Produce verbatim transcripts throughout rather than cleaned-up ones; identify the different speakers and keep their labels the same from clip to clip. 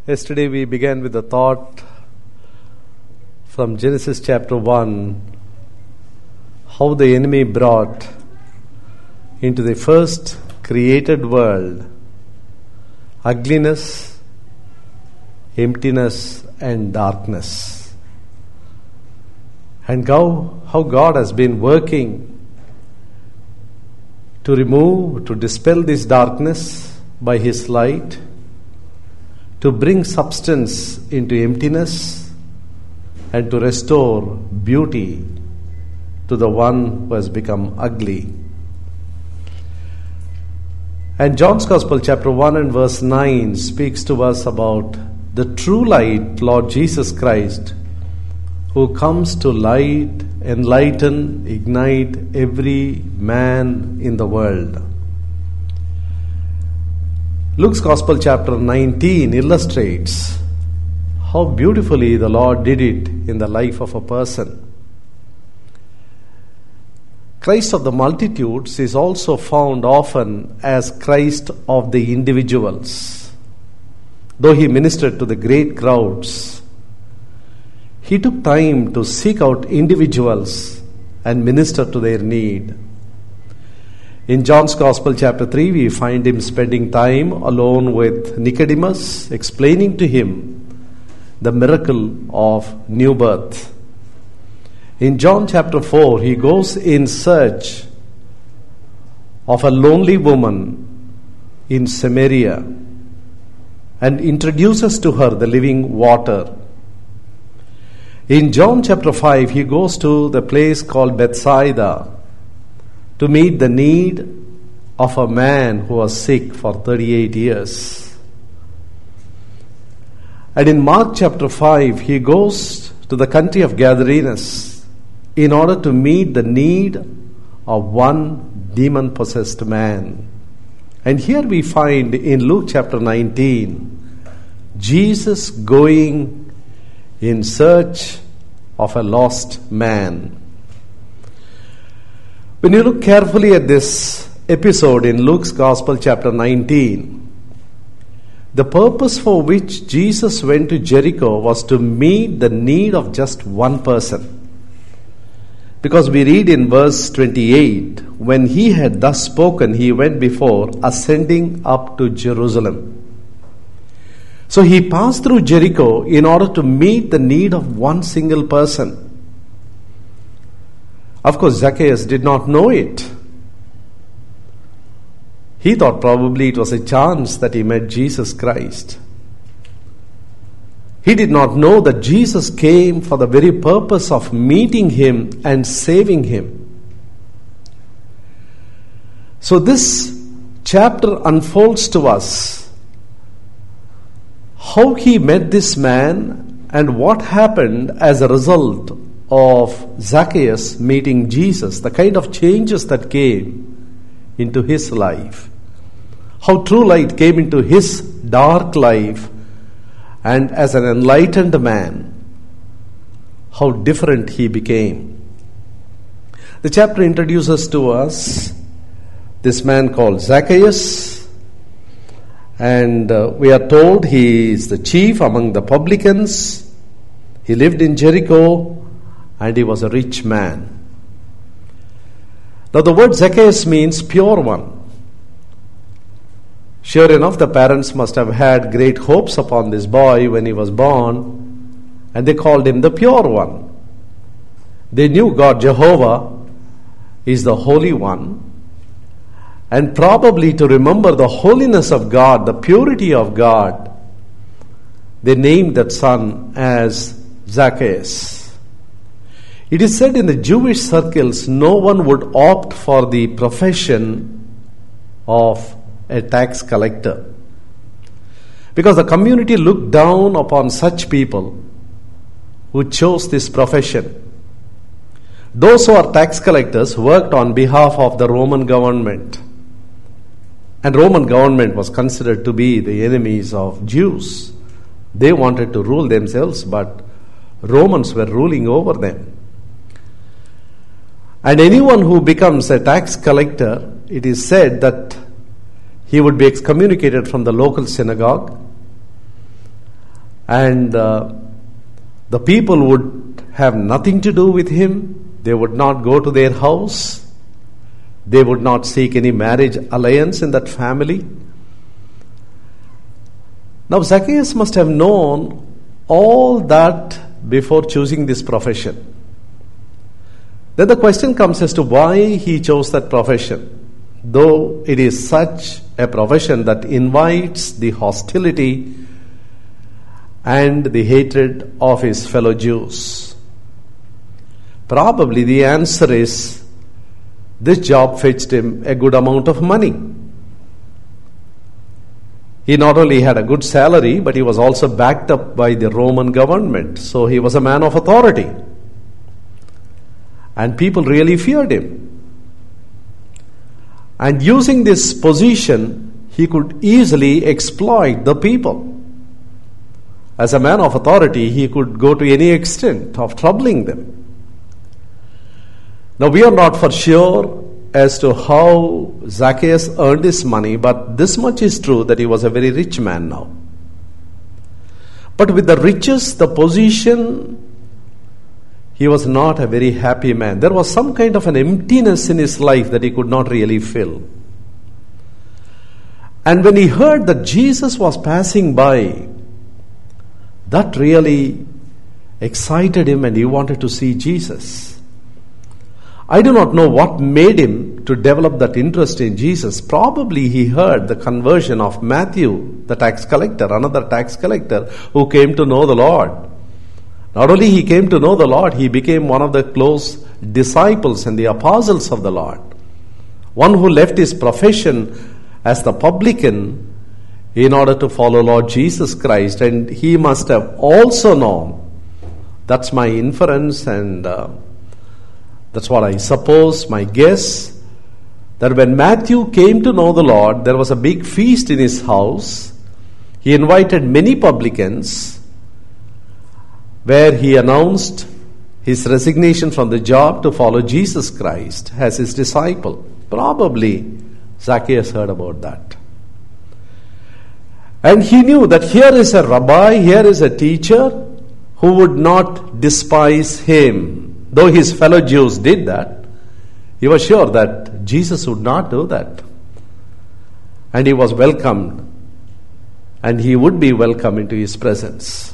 Speaker 1: Yesterday we began with the thought from Genesis chapter one, how the enemy brought into the first created world ugliness, emptiness and darkness. And how, how God has been working to remove, to dispel this darkness by His light, to bring substance into emptiness and to restore beauty to the one who has become ugly. And John's Gospel chapter one and verse nine speaks to us about the true light, Lord Jesus Christ, who comes to light, enlighten, ignite every man in the world. Luke's Gospel chapter nineteen illustrates how beautifully the Lord did it in the life of a person. Christ of the multitudes is also found often as Christ of the individuals. Though He ministered to the great crowds, He took time to seek out individuals and minister to their need. In John's Gospel chapter three, we find Him spending time alone with Nicodemus, explaining to him the miracle of new birth. In John chapter four, He goes in search of a lonely woman in Samaria and introduces to her the living water. In John chapter five, He goes to the place called Bethsaida to meet the need of a man who was sick for thirty-eight years. And in Mark chapter five, He goes to the country of Gadarenes in order to meet the need of one demon-possessed man. And here we find in Luke chapter nineteen, Jesus going in search of a lost man. When you look carefully at this episode in Luke's Gospel chapter nineteen, the purpose for which Jesus went to Jericho was to meet the need of just one person. Because we read in verse twenty-eight, when He had thus spoken, He went before, ascending up to Jerusalem. So He passed through Jericho in order to meet the need of one single person. Of course, Zacchaeus did not know it. He thought probably it was a chance that he met Jesus Christ. He did not know that Jesus came for the very purpose of meeting him and saving him. So this chapter unfolds to us how he met this man and what happened as a result of Zacchaeus meeting Jesus, the kind of changes that came into his life. How true light came into his dark life, and as an enlightened man, how different he became. The chapter introduces to us this man called Zacchaeus, and uh, we are told he is the chief among the publicans. He lived in Jericho, and he was a rich man. Now the word Zacchaeus means pure one. Sure enough, the parents must have had great hopes upon this boy when he was born, and they called him the pure one. They knew God Jehovah is the Holy One, and probably to remember the holiness of God, the purity of God, they named that son as Zacchaeus. It is said in the Jewish circles, no one would opt for the profession of a tax collector, because the community looked down upon such people who chose this profession. Those who are tax collectors worked on behalf of the Roman government, and Roman government was considered to be the enemies of Jews. They wanted to rule themselves, but Romans were ruling over them. And anyone who becomes a tax collector, it is said that he would be excommunicated from the local synagogue, And uh, the people would have nothing to do with him. They would not go to their house. They would not seek any marriage alliance in that family. Now Zacchaeus must have known all that before choosing this profession. Then the question comes as to why he chose that profession, though it is such a profession that invites the hostility and the hatred of his fellow Jews. Probably the answer is this job fetched him a good amount of money. He not only had a good salary, but he was also backed up by the Roman government. So he was a man of authority. And people really feared him. And using this position, he could easily exploit the people. As a man of authority, he could go to any extent of troubling them. Now we are not for sure as to how Zacchaeus earned his money, but this much is true that he was a very rich man now. But with the riches, the position, he was not a very happy man. There was some kind of an emptiness in his life that he could not really fill. And when he heard that Jesus was passing by, that really excited him and he wanted to see Jesus. I do not know what made him to develop that interest in Jesus. Probably he heard the conversion of Matthew, the tax collector, another tax collector who came to know the Lord. Not only he came to know the Lord, he became one of the close disciples and the apostles of the Lord. One who left his profession as the publican in order to follow Lord Jesus Christ. And he must have also known, that's my inference and uh, that's what I suppose, my guess, that when Matthew came to know the Lord, there was a big feast in his house. He invited many publicans, where he announced his resignation from the job to follow Jesus Christ as his disciple. Probably Zacchaeus heard about that. And he knew that here is a rabbi, here is a teacher who would not despise him. Though his fellow Jews did that, he was sure that Jesus would not do that. And he was welcomed, and he would be welcome into his presence.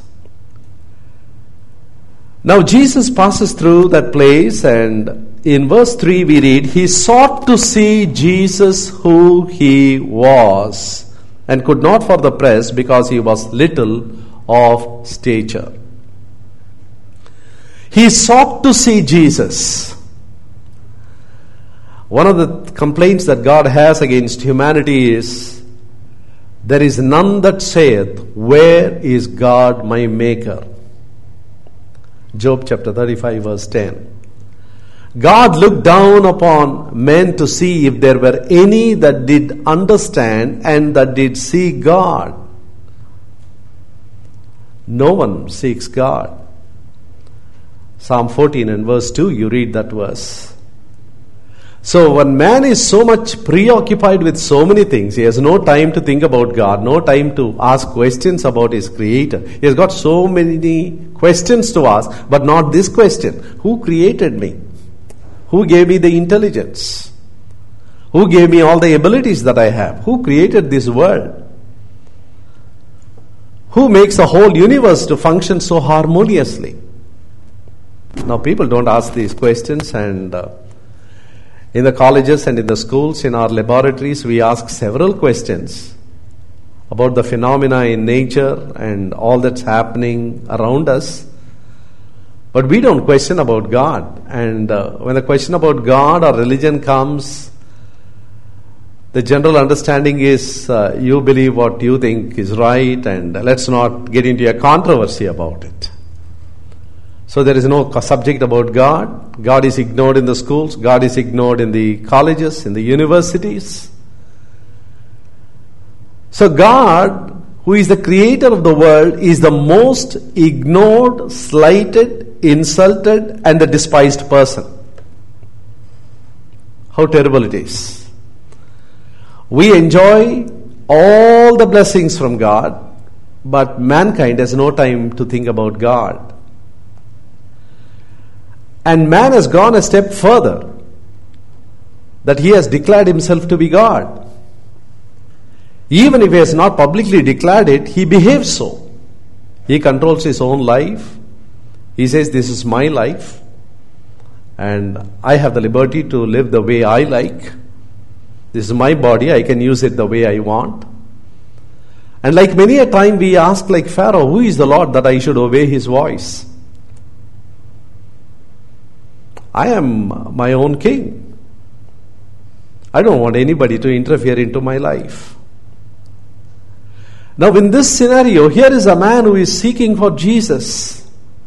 Speaker 1: Now Jesus passes through that place, and in verse three we read, he sought to see Jesus who he was, and could not for the press because he was little of stature. He sought to see Jesus. One of the complaints that God has against humanity is, there is none that saith, where is God my maker? Job chapter thirty-five verse ten. God looked down upon men to see if there were any that did understand and that did seek God. No one seeks God. Psalm fourteen and verse two, you read that verse. So when man is so much preoccupied with so many things, he has no time to think about God, no time to ask questions about his creator. He has got so many questions to ask, but not this question. Who created me? Who gave me the intelligence? Who gave me all the abilities that I have? Who created this world? Who makes the whole universe to function so harmoniously? Now people don't ask these questions, and uh, in the colleges and in the schools, in our laboratories, we ask several questions about the phenomena in nature and all that's happening around us. But we don't question about God. And uh, when the question about God or religion comes, the general understanding is uh, you believe what you think is right, and let's not get into a controversy about it. So there is no subject about God. God is ignored in the schools. God is ignored in the colleges, in the universities. So God, who is the creator of the world, is the most ignored, slighted, insulted, and the despised person. How terrible it is. We enjoy all the blessings from God. but mankind has no time to think about God. And man has gone a step further, that he has declared himself to be God. Even if he has not publicly declared it, he behaves so. He controls his own life. He says, this is my life, and I have the liberty to live the way I like. This is my body, I can use it the way I want. And like many a time we ask like Pharaoh, who is the Lord that I should obey his voice? I am my own king. I don't want anybody to interfere into my life. Now in this scenario, here is a man who is seeking for Jesus.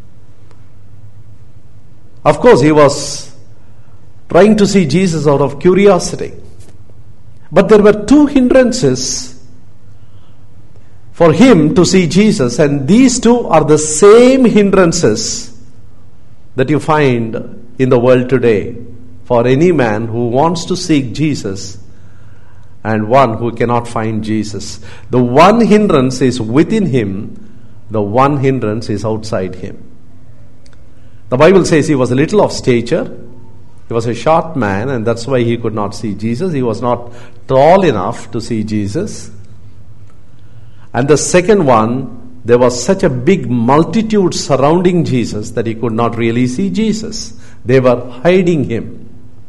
Speaker 1: Of course, he was trying to see Jesus out of curiosity. But there were two hindrances for him to see Jesus, and these two are the same hindrances that you find in the world today for any man who wants to seek Jesus and one who cannot find Jesus. The one hindrance is within him, the one hindrance is outside him. The Bible says he was a little of stature. He was a short man, and that's why he could not see Jesus. He was not tall enough to see Jesus. And the second one, there was such a big multitude surrounding Jesus that he could not really see Jesus. They were hiding him.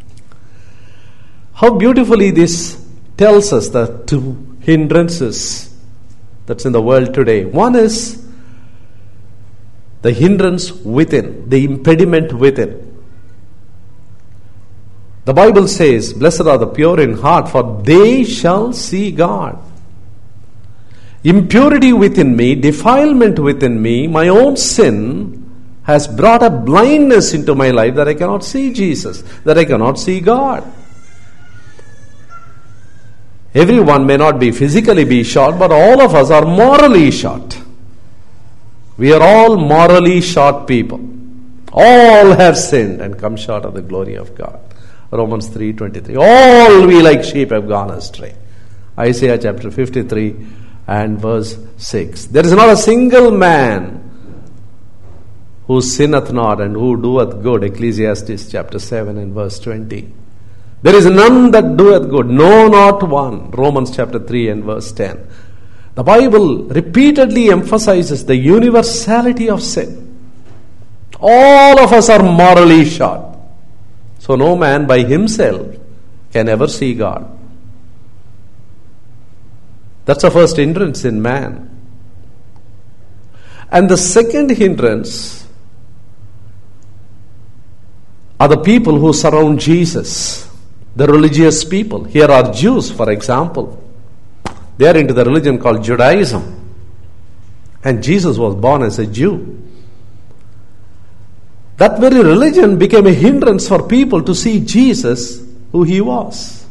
Speaker 1: How beautifully this tells us the two hindrances that's in the world today. One is the hindrance within, the impediment within. The Bible says, blessed are the pure in heart, for they shall see God. Impurity within me, defilement within me, my own sin has brought a blindness into my life that I cannot see Jesus, that I cannot see God. Everyone may not be physically be short, but all of us are morally short. We are all morally short people. All have sinned and come short of the glory of God. Romans three twenty-three. All we like sheep have gone astray. Isaiah chapter fifty-three and verse six. There is not a single man who sinneth not and who doeth good. Ecclesiastes chapter seven and verse twenty. There is none that doeth good, no, not one. Romans chapter three and verse ten. The Bible repeatedly emphasizes the universality of sin. All of us are morally short. So no man by himself can ever see God. That's the first hindrance in man. And the second hindrance are the people who surround Jesus, the religious people. Here are Jews, for example. They are into the religion called Judaism. And Jesus was born as a Jew. That very religion became a hindrance for people to see Jesus, who he was.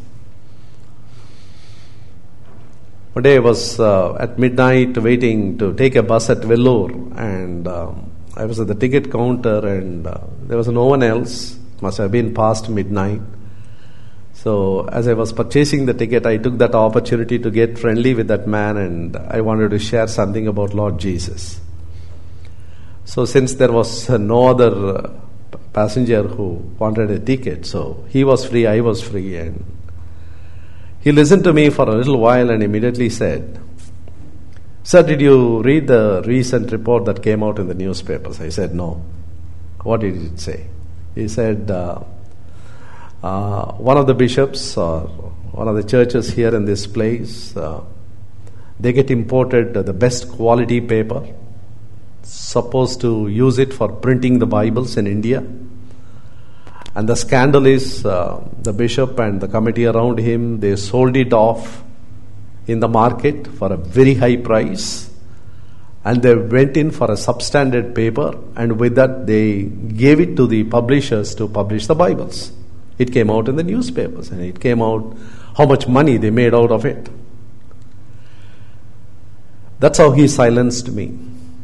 Speaker 1: One day I was uh, at midnight waiting to take a bus at Vellore, and um, I was at the ticket counter, and uh, there was no one else. Must have been past midnight. So as I was purchasing the ticket, I took that opportunity to get friendly with that man, and I wanted to share something about Lord Jesus. So since there was uh, no other uh, passenger who wanted a ticket, so he was free, I was free, and he listened to me for a little while and immediately said, "Sir, did you read the recent report that came out in the newspapers?" I said, "No." "What did it say?" He said, uh, uh, one of the bishops or one of the churches here in this place, uh, they get imported uh, the best quality paper, supposed to use it for printing the Bibles in India. And the scandal is uh, the bishop and the committee around him, they sold it off in the market for a very high price. And they went in for a substandard paper, and with that they gave it to the publishers to publish the Bibles. It came out in the newspapers, and it came out how much money they made out of it. That's how he silenced me.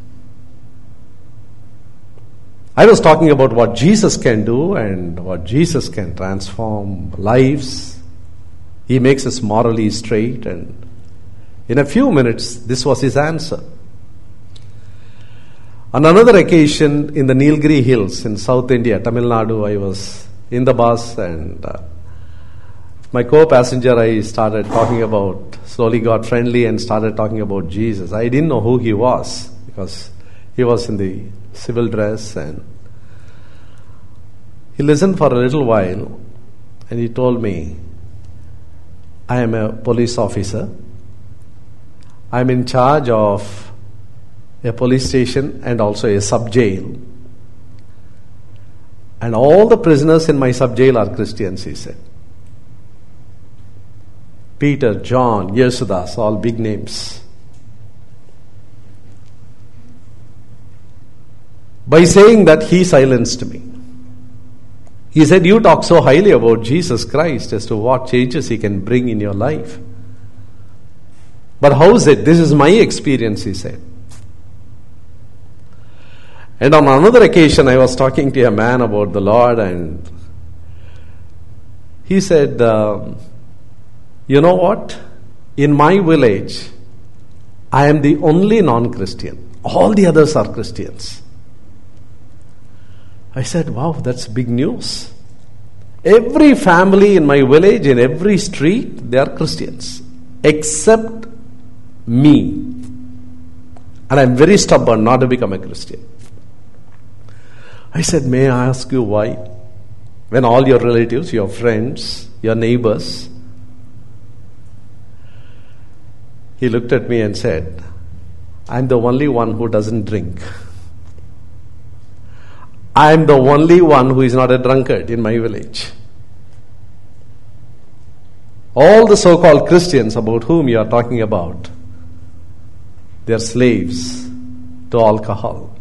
Speaker 1: I was talking about what Jesus can do and what Jesus can transform lives. He makes us morally straight, and in a few minutes, this was his answer. On another occasion in the Nilgiri Hills in South India, Tamil Nadu, I was in the bus and uh, my co-passenger, I started talking about, slowly got friendly and started talking about Jesus. I didn't know who he was because he was in the civil dress, and he listened for a little while and he told me, I am a police officer. I am in charge of a police station and also a sub-jail. And all the prisoners in my sub-jail are Christians, he said. Peter, John, Yesudas, all big names. By saying that, he silenced me. He said, you talk so highly about Jesus Christ as to what changes he can bring in your life. But how is it? This is my experience, he said. And on another occasion, I was talking to a man about the Lord, and he said, um, you know what? In my village, I am the only non-Christian. All the others are Christians. I said, wow, that's big news. Every family in my village, in every street, they are Christians. Except me. And I'm very stubborn not to become a Christian. I said, may I ask you why? When all your relatives, your friends, your neighbors, he looked at me and said, I'm the only one who doesn't drink. I'm the only one who is not a drunkard in my village. All the so-called Christians about whom you are talking about, they are slaves to alcohol.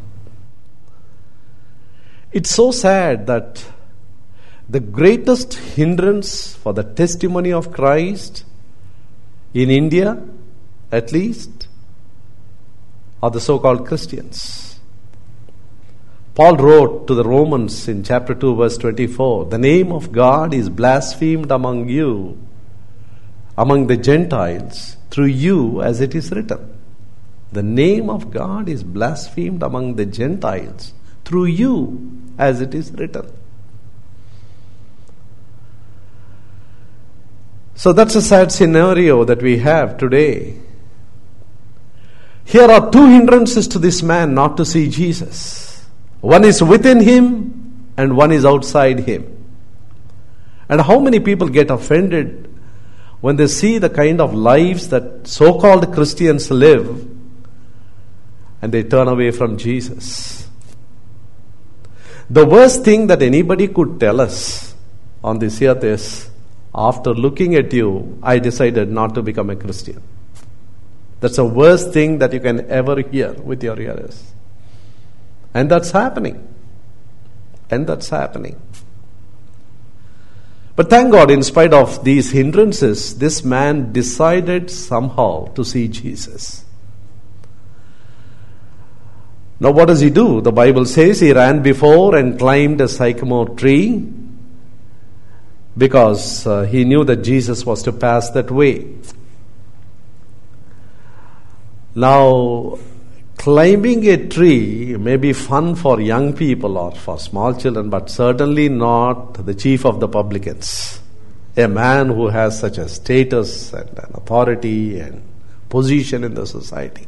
Speaker 1: It's so sad that the greatest hindrance for the testimony of Christ in India, at least, are the so-called Christians. Paul wrote to the Romans in chapter two, verse twenty-four, the name of God is blasphemed among you, among the Gentiles, through you, as it is written. The name of God is blasphemed among the Gentiles, through you, as it is written. So that's a sad scenario that we have today. Here are two hindrances to this man not to see Jesus. One is within him and one is outside him. And how many people get offended when they see the kind of lives that so-called Christians live and they turn away from Jesus. The worst thing that anybody could tell us on this earth is, after looking at you, I decided not to become a Christian. That's the worst thing that you can ever hear with your ears. And that's happening. And that's happening. But thank God, in spite of these hindrances, this man decided somehow to see Jesus. Now what does he do? The Bible says he ran before and climbed a sycamore tree because uh, he knew that Jesus was to pass that way. Now, climbing a tree may be fun for young people or for small children, but certainly not the chief of the publicans. A man who has such a status and an authority and position in the society.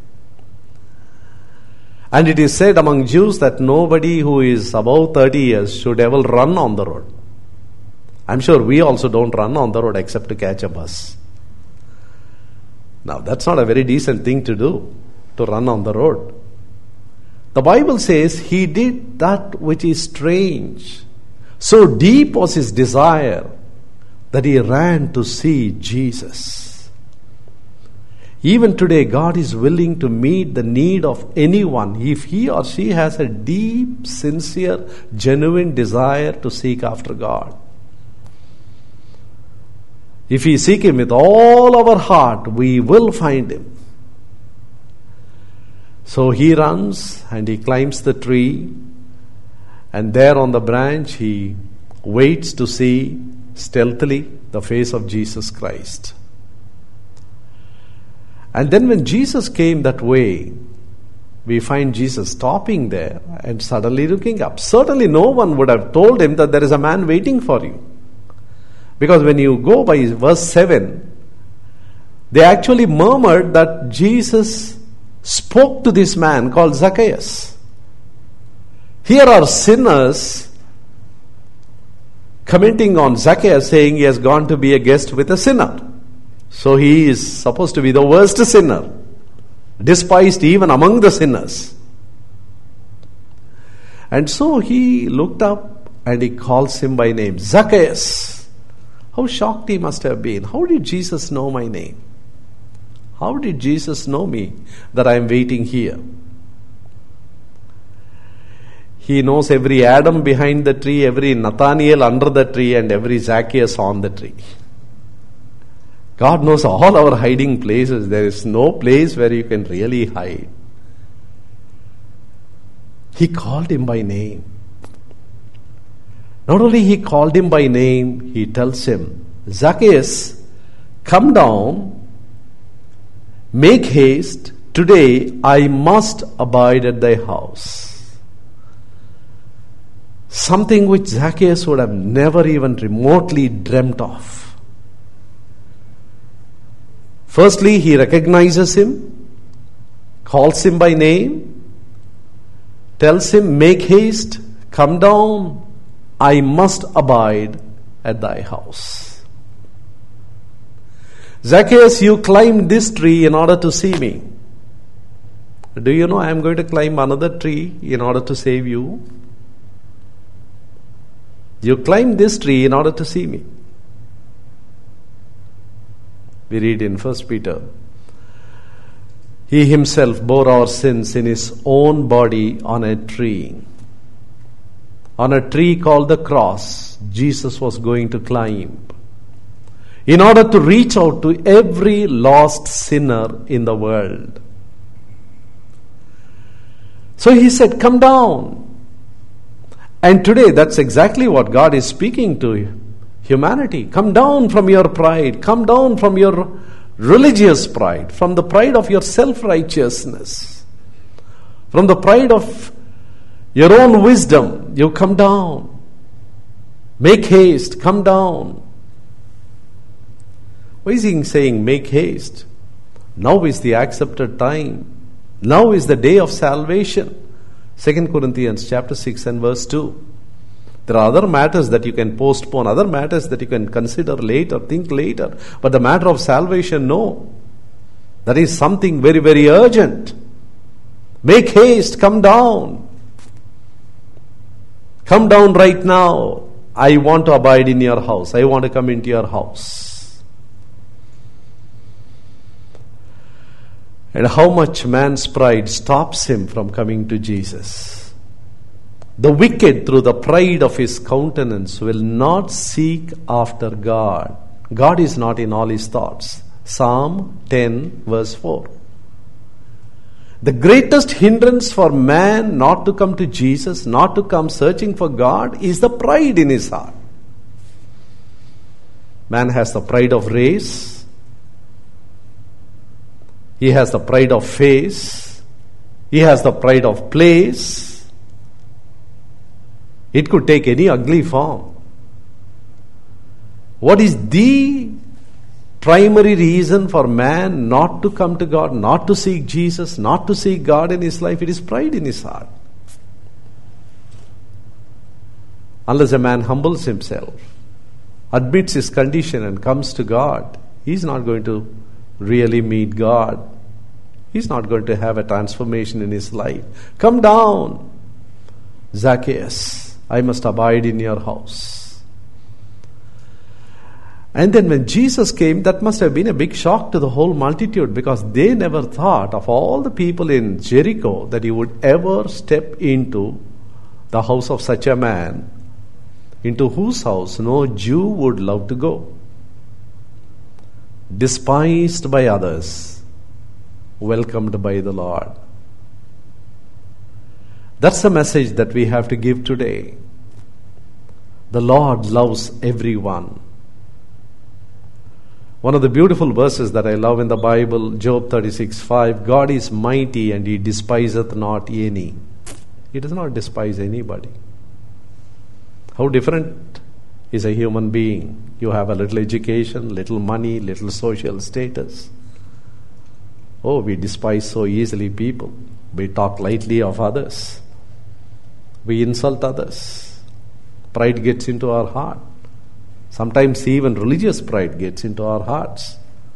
Speaker 1: And it is said among Jews that nobody who is above thirty years should ever run on the road. I'm sure we also don't run on the road except to catch a bus. Now, that's not a very decent thing to do, to run on the road. The Bible says he did that which is strange. So deep was his desire that he ran to see Jesus. Even today, God is willing to meet the need of anyone if he or she has a deep, sincere, genuine desire to seek after God. If we seek him with all our heart, we will find him. So he runs and he climbs the tree, and there on the branch he waits to see stealthily the face of Jesus Christ. And then when Jesus came that way, we find Jesus stopping there and suddenly looking up. Certainly no one would have told him that there is a man waiting for you. Because when you go by verse seven, they actually murmured that Jesus spoke to this man called Zacchaeus. Here are sinners commenting on Zacchaeus, saying he has gone to be a guest with a sinner. So he is supposed to be the worst sinner, despised even among the sinners. And so he looked up and he calls him by name, Zacchaeus. How shocked he must have been. How did Jesus know my name? How did Jesus know me that I am waiting here? He knows every Adam behind the tree, every Nathaniel under the tree, and every Zacchaeus on the tree. God knows all our hiding places. There is no place where you can really hide. He called him by name. Not only he called him by name, he tells him, Zacchaeus, come down, make haste, today I must abide at thy house. Something which Zacchaeus would have never even remotely dreamt of. Firstly, he recognizes him, calls him by name, tells him, make haste, come down, I must abide at thy house. Zacchaeus, you climbed this tree in order to see me. Do you know I am going to climb another tree in order to save you? You climbed this tree in order to see me. We read in First Peter, he himself bore our sins in his own body on a tree. On a tree called the cross, Jesus was going to climb in order to reach out to every lost sinner in the world. So he said, come down. And today, that's exactly what God is speaking to humanity. Come down from your pride. Come down from your religious pride. From the pride of your self-righteousness. From the pride of your own wisdom. You come down. Make haste. Come down. Why is he saying make haste? Now is the accepted time. Now is the day of salvation. Second Corinthians chapter six and verse two. There are other matters that you can postpone, other matters that you can consider later, think later. But the matter of salvation, no. That is something very, very urgent. Make haste, come down. Come down right now. I want to abide in your house. I want to come into your house. And how much man's pride stops him from coming to Jesus. The wicked, through the pride of his countenance, will not seek after God. God is not in all his thoughts. Psalm ten verse four. The greatest hindrance for man not to come to Jesus, not to come searching for God, is the pride in his heart. Man has the pride of race. He has the pride of face. He has the pride of place. It could take any ugly form. What is the primary reason for man not to come to God, not to seek Jesus, not to seek God in his life? It is pride in his heart. Unless a man humbles himself, admits his condition and comes to God, he is not going to really meet God. He's not going to have a transformation in his life. Come down, Zacchaeus. I must abide in your house. And then when Jesus came, that must have been a big shock to the whole multitude, because they never thought of all the people in Jericho that he would ever step into the house of such a man, into whose house no Jew would love to go. Despised by others, welcomed by the Lord. That's the message that we have to give today. The Lord loves everyone. One of the beautiful verses that I love in the Bible, Job thirty-six five, God is mighty and he despiseth not any. He does not despise anybody. How different is a human being? You have a little education, little money, little social status. Oh, we despise so easily people. We talk lightly of others. We insult others. Pride gets into our heart. Sometimes even religious pride gets into our hearts.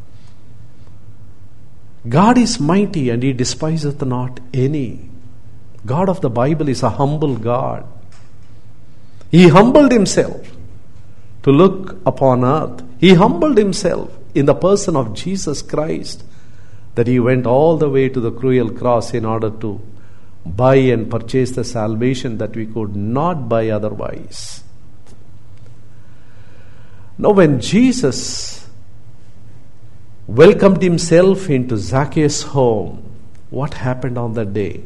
Speaker 1: God is mighty and he despiseth not any. God of the Bible is a humble God. He humbled himself to look upon earth. He humbled himself in the person of Jesus Christ, that he went all the way to the cruel cross in order to buy and purchase the salvation that we could not buy otherwise. Now, when Jesus welcomed himself into Zacchaeus' home, what happened on that day?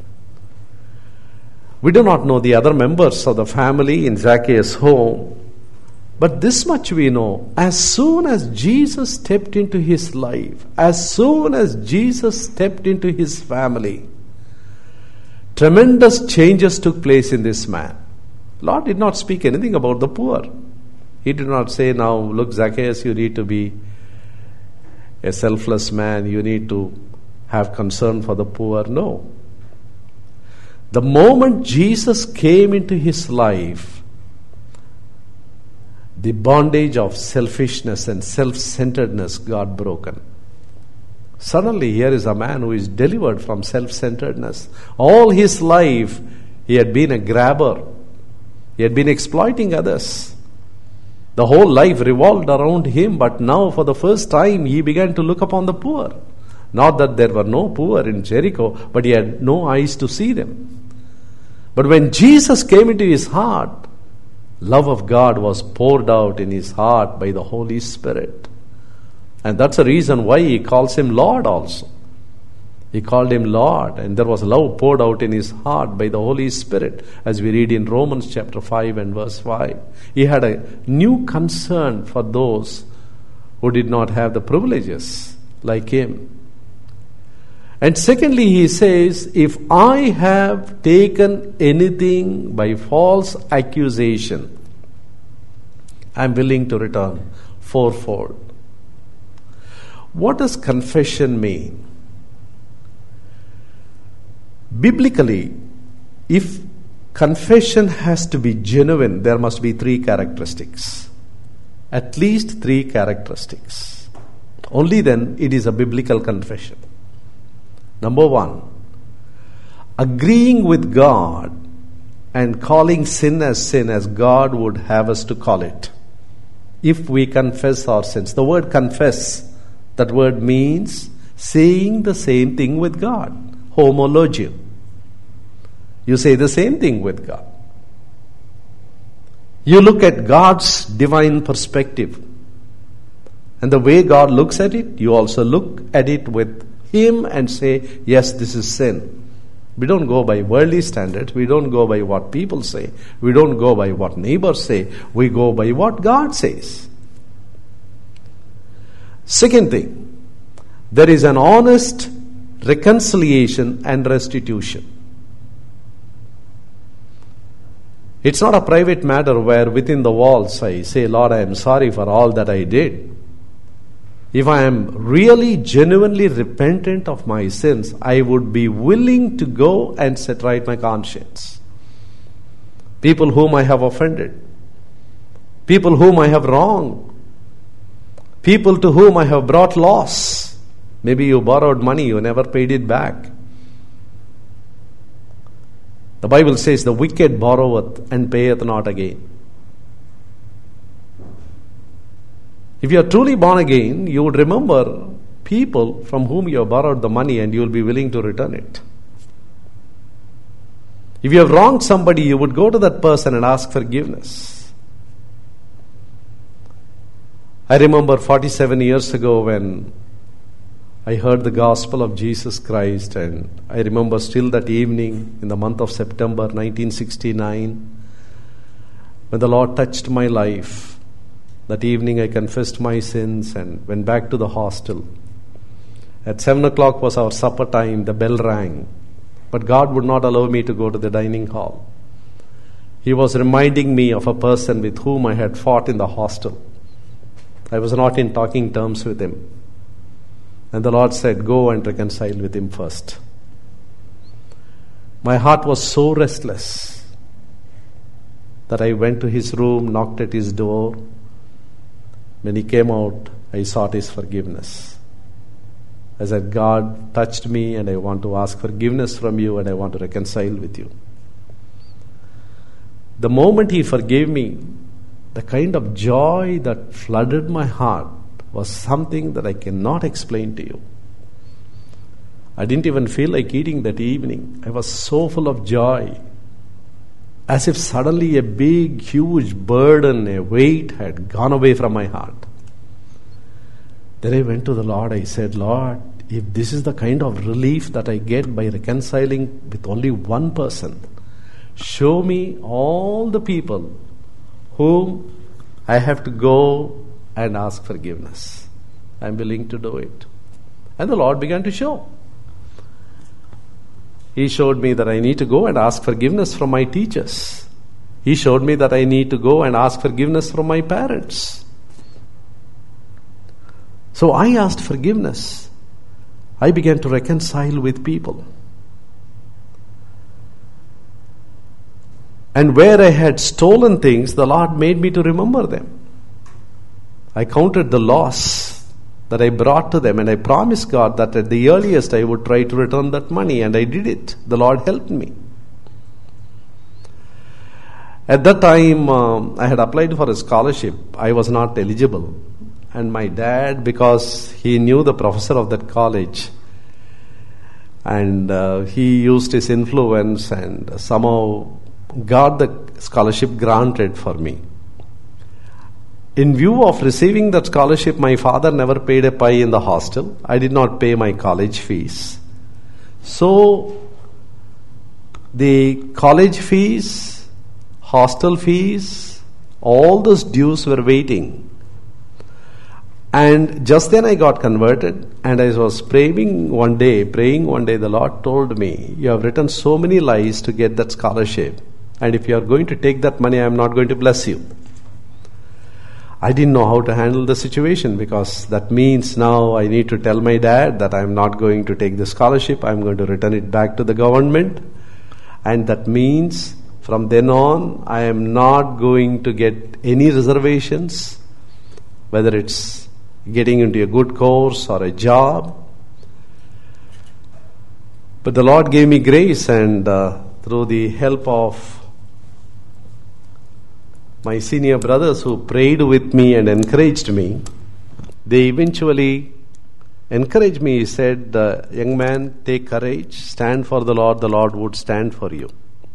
Speaker 1: We do not know the other members of the family in Zacchaeus' home, but this much we know. As soon as Jesus stepped into his life, as soon as Jesus stepped into his family, tremendous changes took place in this man. Lord did not speak anything about the poor. He did not say, now look Zacchaeus, you need to be a selfless man, you need to have concern for the poor. No. The moment Jesus came into his life, the bondage of selfishness and self-centeredness got broken. Suddenly here is a man who is delivered from self-centeredness. All his life he had been a grabber. He had been exploiting others. The whole life revolved around him, but now for the first time he began to look upon the poor. Not that there were no poor in Jericho, but he had no eyes to see them. But when Jesus came into his heart, love of God was poured out in his heart by the Holy Spirit. And that's the reason why he calls him Lord also. He called him Lord, and there was love poured out in his heart by the Holy Spirit, as we read in Romans chapter five and verse five. He had a new concern for those who did not have the privileges like him. And secondly, he says, if I have taken anything by false accusation, I am willing to return fourfold. What does confession mean? Biblically, if confession has to be genuine, there must be three characteristics. At least three characteristics. Only then it is a biblical confession. Number one, agreeing with God and calling sin as sin as God would have us to call it. If we confess our sins. The word confess, that word means saying the same thing with God. Homologio. You say the same thing with God. You look at God's divine perspective. And the way God looks at it, you also look at it with Him and say, yes, this is sin. We don't go by worldly standards. We don't go by what people say. We don't go by what neighbors say. We go by what God says. Second thing, there is an honest reconciliation and restitution. It's not a private matter where within the walls I say, Lord, I am sorry for all that I did. If I am really genuinely repentant of my sins, I would be willing to go and set right my conscience. People whom I have offended, people whom I have wronged, people to whom I have brought loss. Maybe you borrowed money, you never paid it back. The Bible says, the wicked borroweth and payeth not again. If you are truly born again, you would remember people from whom you have borrowed the money and you will be willing to return it. If you have wronged somebody, you would go to that person and ask forgiveness. I remember forty-seven years ago when I heard the gospel of Jesus Christ, and I remember still that evening in the month of September nineteen sixty-nine when the Lord touched my life. That evening I confessed my sins and went back to the hostel. At seven o'clock was our supper time. The bell rang. But God would not allow me to go to the dining hall. He was reminding me of a person with whom I had fought in the hostel. I was not in talking terms with him. And the Lord said, go and reconcile with him first. My heart was so restless that I went to his room, knocked at his door. When he came out, I sought his forgiveness. I said, God touched me and I want to ask forgiveness from you and I want to reconcile with you. The moment he forgave me, the kind of joy that flooded my heart was something that I cannot explain to you. I didn't even feel like eating that evening. I was so full of joy, as if suddenly a big, huge burden, a weight had gone away from my heart. Then I went to the Lord. I said, Lord, if this is the kind of relief that I get by reconciling with only one person, show me all the people whom I have to go and ask forgiveness. I'm willing to do it. And the Lord began to show. He showed me that I need to go and ask forgiveness from my teachers. He showed me that I need to go and ask forgiveness from my parents. So I asked forgiveness. I began to reconcile with people. And where I had stolen things, the Lord made me to remember them. I counted the loss that I brought to them, and I promised God that at the earliest I would try to return that money, and I did it. The Lord helped me. At that time, um, I had applied for a scholarship. I was not eligible. And my dad, because he knew the professor of that college, and uh, he used his influence and somehow got the scholarship granted for me. In view of receiving that scholarship, my father never paid a pie in the hostel. I did not pay my college fees. So, the college fees, hostel fees, all those dues were waiting. And just then I got converted, and I was praying one day, praying one day, the Lord told me, you have written so many lies to get that scholarship, and if you are going to take that money, I am not going to bless you. I didn't know how to handle the situation, because that means now I need to tell my dad that I am not going to take the scholarship, I am going to return it back to the government, and that means from then on I am not going to get any reservations, whether it's getting into a good course or a job. But the Lord gave me grace, and uh, through the help of my senior brothers who prayed with me and encouraged me, they eventually encouraged me. He said, uh, young man, take courage, stand for the Lord, the Lord would stand for you.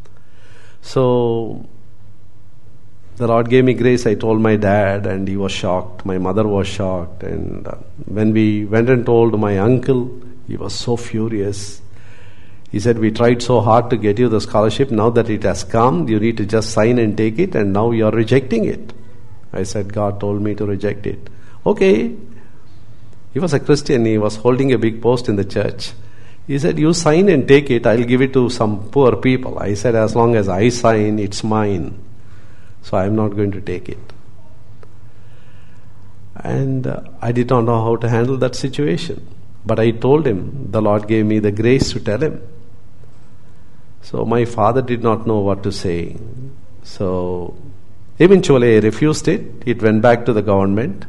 Speaker 1: So the Lord gave me grace. I told my dad, and he was shocked. My mother was shocked. And uh, when we went and told my uncle, he was so furious. He said, we tried so hard to get you the scholarship. Now that it has come, you need to just sign and take it, and now you are rejecting it. I said, God told me to reject it. Okay. He was a Christian. He was holding a big post in the church. He said, you sign and take it. I'll give it to some poor people. I said, as long as I sign, it's mine. So I am not going to take it. And uh, I did not know how to handle that situation. But I told him, the Lord gave me the grace to tell him. So my father did not know what to say. So eventually I refused it. It went back to the government.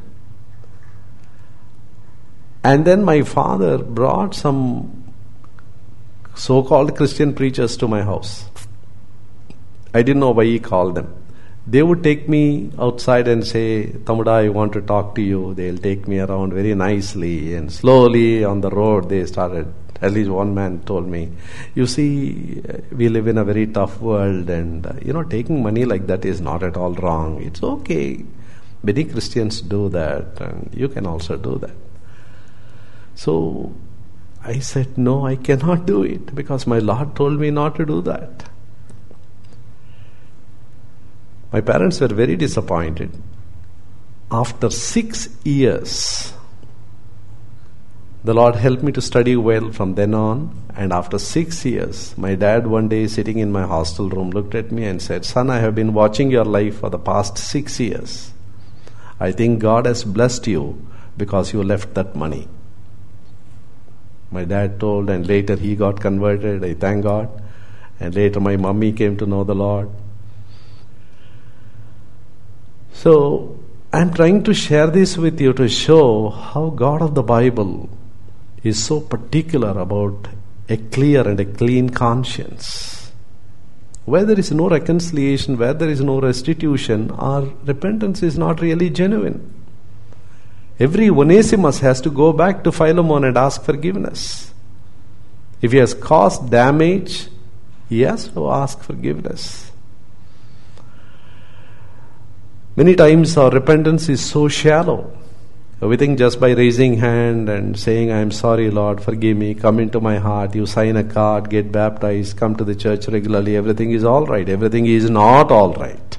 Speaker 1: And then my father brought some so-called Christian preachers to my house. I didn't know why he called them. They would take me outside and say, Tamuda, I want to talk to you. They'll take me around very nicely, and slowly on the road they started. At least one man told me, you see, we live in a very tough world, and uh, you know, taking money like that is not at all wrong. It's okay. Many Christians do that, and you can also do that. So I said, no, I cannot do it, because my Lord told me not to do that. My parents were very disappointed. After six years, the Lord helped me to study well from then on. And after six years, my dad one day sitting in my hostel room looked at me and said, "Son, I have been watching your life for the past six years. I think God has blessed you because you left that money." My dad told, and later he got converted. I thank God. And later my mummy came to know the Lord. So, I'm trying to share this with you to show how God of the Bible is so particular about a clear and a clean conscience. Where there is no reconciliation, where there is no restitution, our repentance is not really genuine. Every Onesimus has to go back to Philemon and ask forgiveness. If he has caused damage, he has to ask forgiveness. Many times our repentance is so shallow. We think just by raising hand and saying, "I am sorry, Lord, forgive me, come into my heart," you sign a card, get baptized, come to the church regularly, everything is all right. Everything is not all right.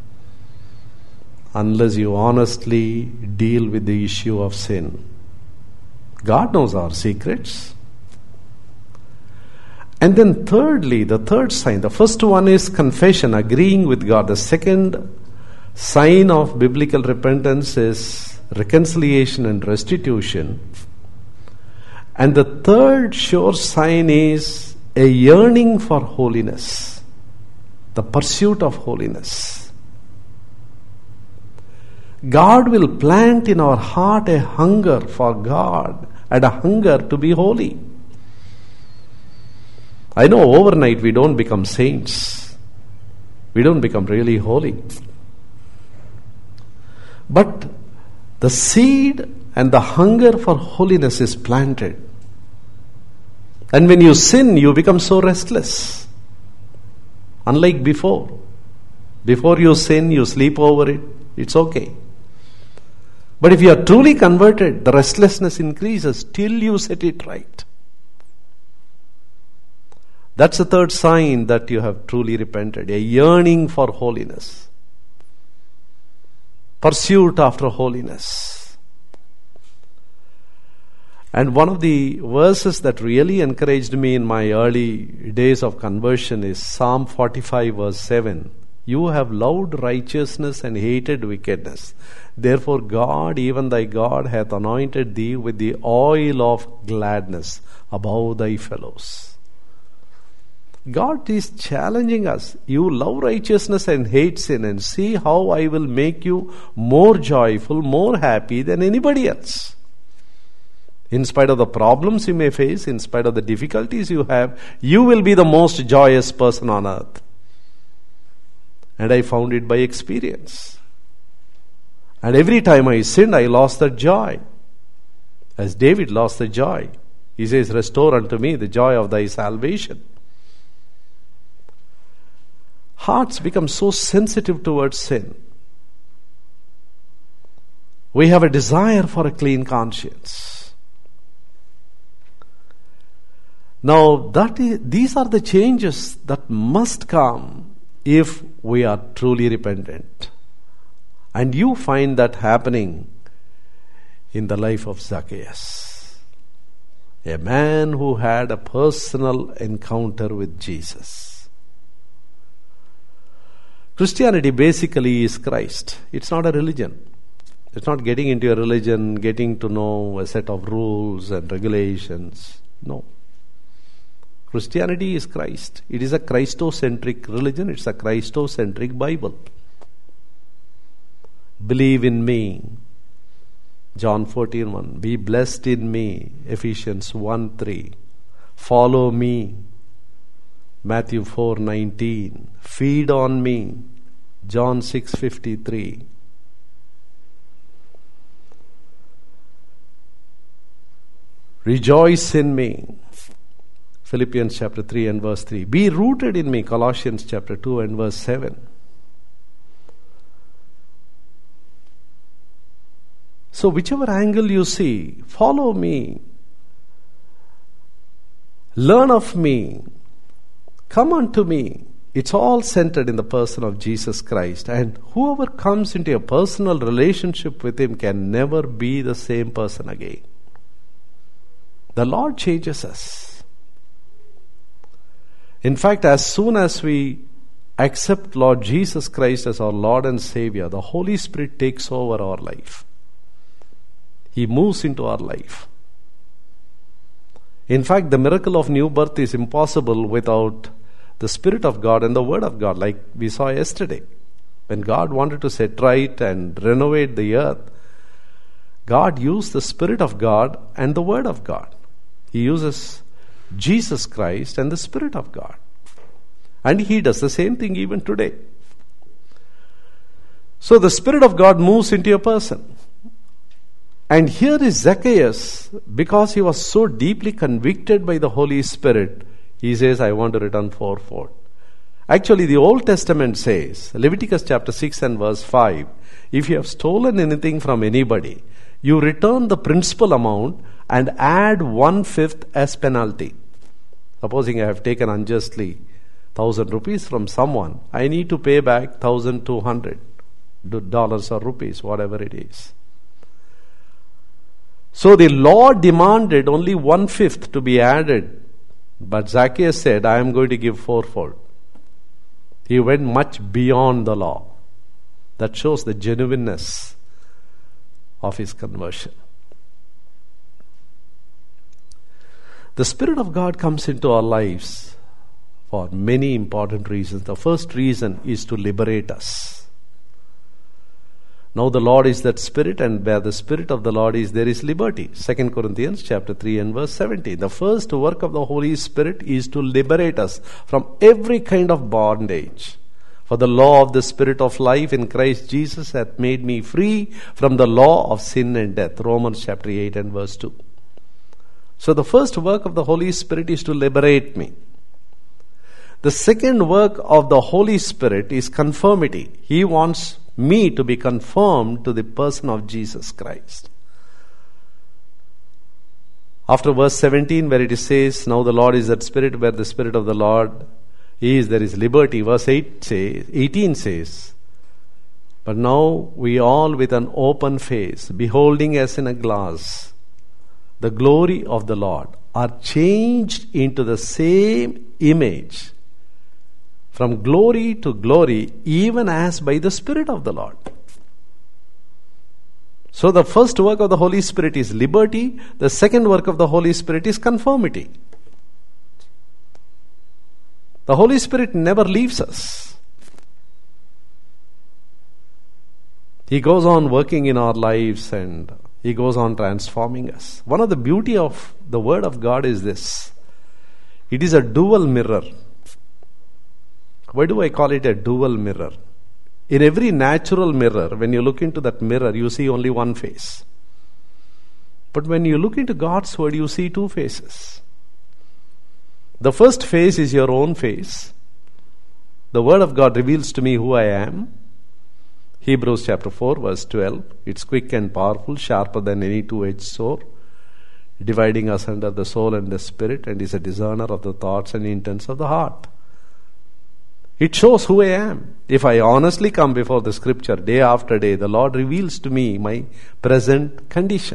Speaker 1: Unless you honestly deal with the issue of sin. God knows our secrets. And then thirdly, the third sign, the first one is confession, agreeing with God. The second sign of biblical repentance is reconciliation and restitution. And the third sure sign is a yearning for holiness, the pursuit of holiness. God will plant in our heart a hunger for God and a hunger to be holy. I know overnight we don't become saints. We don't become really holy. But the seed and the hunger for holiness is planted. And when you sin, you become so restless. Unlike before. Before you sin, you sleep over it. It's okay. But if you are truly converted, the restlessness increases till you set it right. That's the third sign that you have truly repented. A yearning for holiness. Pursuit after holiness. And one of the verses that really encouraged me in my early days of conversion is Psalm forty-five verse seven. "You have loved righteousness and hated wickedness. Therefore God, even thy God, hath anointed thee with the oil of gladness above thy fellows." God is challenging us. You love righteousness and hate sin, and see how I will make you more joyful, more happy than anybody else. In spite of the problems you may face, in spite of the difficulties you have, you will be the most joyous person on earth. And I found it by experience. And every time I sinned, I lost that joy. As David lost the joy. He says, "Restore unto me the joy of thy salvation." Hearts become so sensitive towards sin. We have a desire for a clean conscience. Now, that is, these are the changes that must come if we are truly repentant. And you find that happening in the life of Zacchaeus, a man who had a personal encounter with Jesus. Christianity basically is Christ. It's not a religion. It's not getting into a religion, getting to know a set of rules and regulations. No. Christianity is Christ. It is a Christocentric religion. It's a Christocentric Bible. Believe in me. John fourteen one. Be blessed in me. Ephesians one three. Follow me. Matthew four nineteen. Feed on me. John six fifty-three. Rejoice in me. Philippians chapter three and verse three. Be rooted in me. Colossians chapter two and verse seven. So whichever angle you see, follow me. Learn of me. Come unto me. It's all centered in the person of Jesus Christ. And whoever comes into a personal relationship with Him can never be the same person again. The Lord changes us. In fact, as soon as we accept Lord Jesus Christ as our Lord and Savior, the Holy Spirit takes over our life. He moves into our life. In fact, the miracle of new birth is impossible without the Spirit of God and the Word of God, like we saw yesterday. When God wanted to set right and renovate the earth, God used the Spirit of God and the Word of God. He uses Jesus Christ and the Spirit of God. And He does the same thing even today. So the Spirit of God moves into a person. And here is Zacchaeus, because he was so deeply convicted by the Holy Spirit, he says, I want to return fourfold. Actually, the Old Testament says, Leviticus chapter six and verse five, if you have stolen anything from anybody, you return the principal amount and add one-fifth as penalty. Supposing I have taken unjustly thousand rupees from someone, I need to pay back thousand two hundred dollars or rupees, whatever it is. So the law demanded only one-fifth to be added, but Zacchaeus said, I am going to give fourfold. He went much beyond the law. That shows the genuineness of his conversion. The Spirit of God comes into our lives for many important reasons. The first reason is to liberate us. Now the Lord is that Spirit, and where the Spirit of the Lord is, there is liberty. Second Corinthians chapter three and verse seventeen. The first work of the Holy Spirit is to liberate us from every kind of bondage. For the law of the Spirit of life in Christ Jesus hath made me free from the law of sin and death. Romans chapter eight and verse two. So the first work of the Holy Spirit is to liberate me. The second work of the Holy Spirit is conformity. He wants me to be conformed to the person of Jesus Christ. After verse seventeen, where it says, now the Lord is that Spirit, where the Spirit of the Lord is, there is liberty. Verse eight says, eighteen says, but now we all with an open face, beholding as in a glass the glory of the Lord, are changed into the same image, from glory to glory, even as by the Spirit of the Lord. So the first work of the Holy Spirit is liberty. The second work of the Holy Spirit is conformity. The Holy Spirit never leaves us. He goes on working in our lives and He goes on transforming us. One of the beauty of the Word of God is this. It is a dual mirror. Why do I call it a dual mirror? In every natural mirror, when you look into that mirror, you see only one face. But when you look into God's Word, you see two faces. The first face is your own face. The Word of God reveals to me who I am. Hebrews chapter four verse twelve. It's quick and powerful, sharper than any two-edged sword, dividing us under the soul and the spirit, and is a discerner of the thoughts and intents of the heart. It shows who I am. If I honestly come before the Scripture day after day, the Lord reveals to me my present condition.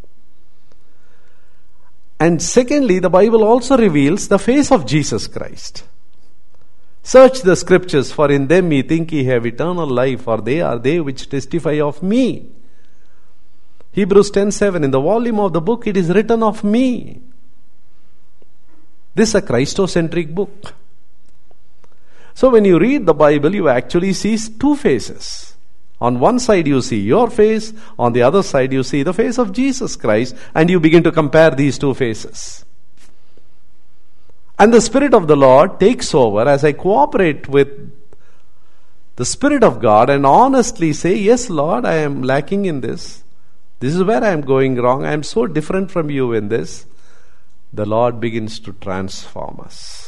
Speaker 1: And secondly, the Bible also reveals the face of Jesus Christ. Search the Scriptures, for in them ye think ye have eternal life, for they are they which testify of me. Hebrews ten seven, in the volume of the book it is written of me. This is a Christocentric book. So when you read the Bible, you actually see two faces. On one side you see your face, on the other side you see the face of Jesus Christ, and you begin to compare these two faces. And the Spirit of the Lord takes over as I cooperate with the Spirit of God and honestly say, yes, Lord, I am lacking in this. This is where I am going wrong. I am so different from you in this. The Lord begins to transform us.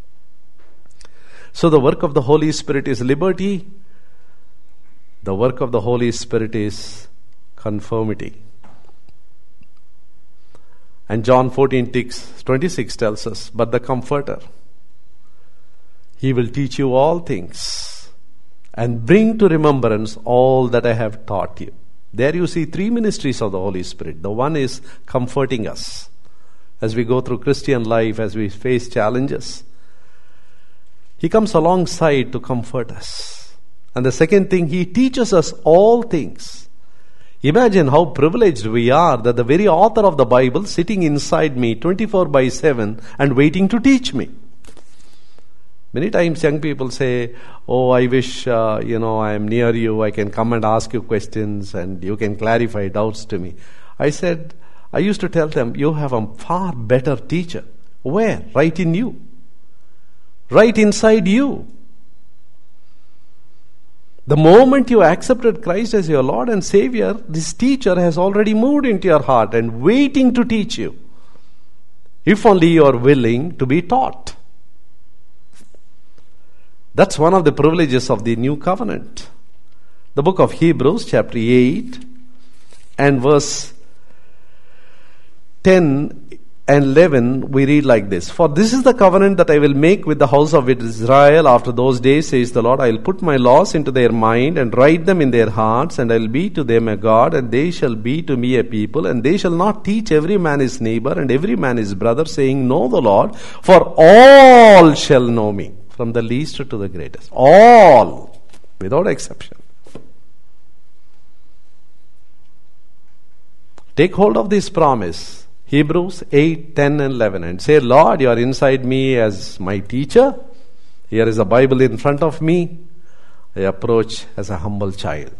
Speaker 1: So the work of the Holy Spirit is liberty. The work of the Holy Spirit is conformity. And John fourteen twenty-six tells us, but the Comforter, He will teach you all things and bring to remembrance all that I have taught you. There you see three ministries of the Holy Spirit. The one is comforting us as we go through Christian life, as we face challenges. He comes alongside to comfort us. And the second thing, He teaches us all things. Imagine how privileged we are that the very author of the Bible sitting inside me twenty-four by seven and waiting to teach me. Many times young people say, oh, I wish, uh, you know, I am near you, I can come and ask you questions and you can clarify doubts to me. I said, I used to tell them, you have a far better teacher. Where? Right in you. Right inside you. The moment you accepted Christ as your Lord and Savior, this teacher has already moved into your heart and waiting to teach you. If only you are willing to be taught. That's one of the privileges of the new covenant. The book of Hebrews, chapter eight, and verse ten and eleven, we read like this. For this is the covenant that I will make with the house of Israel after those days, says the Lord. I will put my laws into their mind and write them in their hearts, and I will be to them a God, and they shall be to me a people, and they shall not teach every man his neighbor and every man his brother, saying, know the Lord, for all shall know me, from the least to the greatest. All, without exception. Take hold of this promise. Hebrews eight, ten and eleven, and say, Lord, you are inside me as my teacher. Here is a Bible in front of me. I approach as a humble child.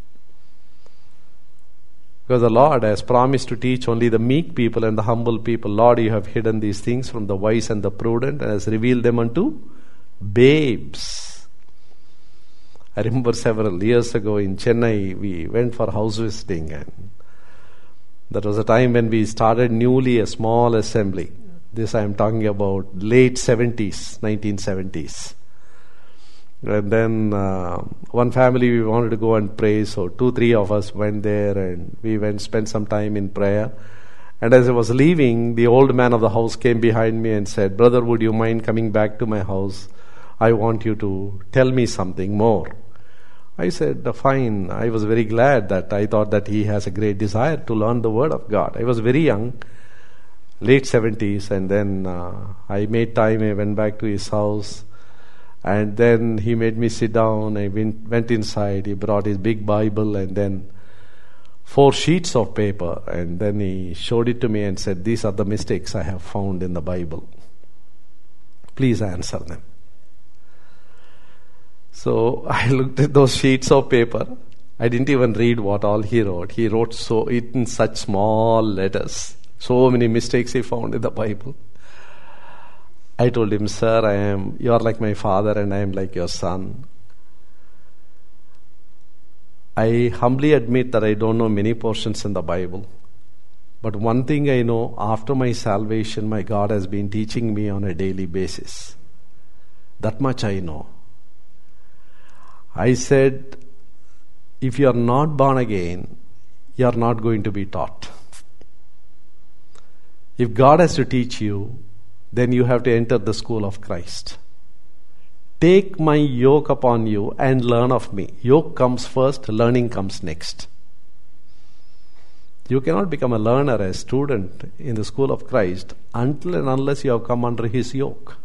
Speaker 1: Because the Lord has promised to teach only the meek people and the humble people. Lord, you have hidden these things from the wise and the prudent and has revealed them unto babes. I remember several years ago in Chennai, we went for house visiting, and that was a time when we started newly a small assembly. This I am talking about late seventies, nineteen seventies. And then uh, one family we wanted to go and pray, so two, three of us went there and we went, spent some time in prayer. And as I was leaving, the old man of the house came behind me and said, brother, would you mind coming back to my house? I want you to tell me something more. I said, fine. I was very glad that I thought that he has a great desire to learn the word of God. I was very young, late seventies, and then uh, I made time. I went back to his house, and then he made me sit down. I went, went inside. He brought his big Bible and then four sheets of paper, and then he showed it to me and said, these are the mistakes I have found in the Bible. Please answer them. So I looked at those sheets of paper. I didn't even read what all he wrote. He wrote so it in such small letters. So many mistakes he found in the Bible. I told him, sir, I am, you are like my father and I am like your son. I humbly admit that I don't know many portions in the Bible. But one thing I know, after my salvation, my God has been teaching me on a daily basis. That much I know. I said, if you are not born again, you are not going to be taught. If God has to teach you, then you have to enter the school of Christ. Take my yoke upon you and learn of me. Yoke comes first, learning comes next. You cannot become a learner, a student in the school of Christ until and unless you have come under His yoke.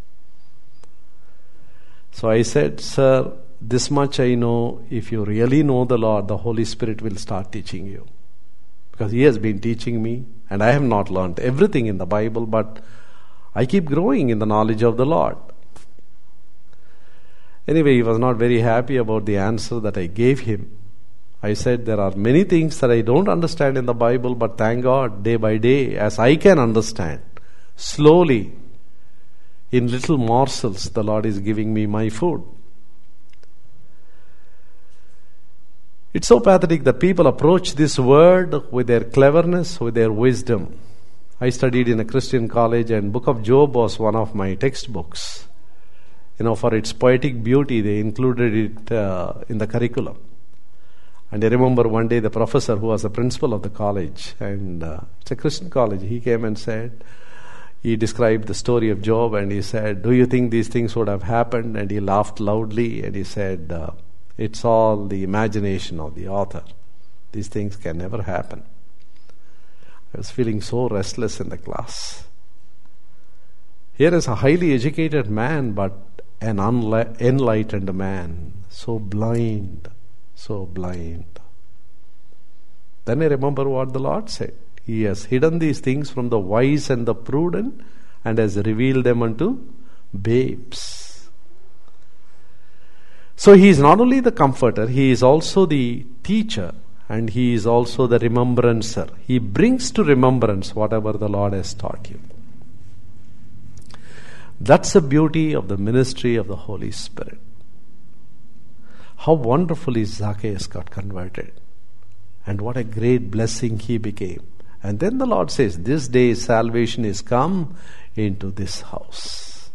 Speaker 1: So I said, sir, this much I know, if you really know the Lord, the Holy Spirit will start teaching you. Because He has been teaching me, and I have not learned everything in the Bible, but I keep growing in the knowledge of the Lord. Anyway, he was not very happy about the answer that I gave him. I said, there are many things that I don't understand in the Bible, but thank God, day by day, as I can understand, slowly, in little morsels, the Lord is giving me my food. It's so pathetic that people approach this word with their cleverness, with their wisdom. I studied in a Christian college, and Book of Job was one of my textbooks. You know, for its poetic beauty, they included it uh, in the curriculum. And I remember one day the professor who was the principal of the college, and uh, it's a Christian college, he came and said, he described the story of Job and he said, do you think these things would have happened? And he laughed loudly and he said, uh, it's all the imagination of the author. These things can never happen. I was feeling so restless in the class. Here is a highly educated man, but an unli- enlightened man, so blind, so blind. Then I remember what the Lord said. He has hidden these things from the wise and the prudent and has revealed them unto babes. So he is not only the comforter, he is also the teacher and he is also the remembrancer. He brings to remembrance whatever the Lord has taught you. That's the beauty of the ministry of the Holy Spirit. How wonderfully Zacchaeus got converted. And what a great blessing he became. And then the Lord says, this day salvation is come into this house.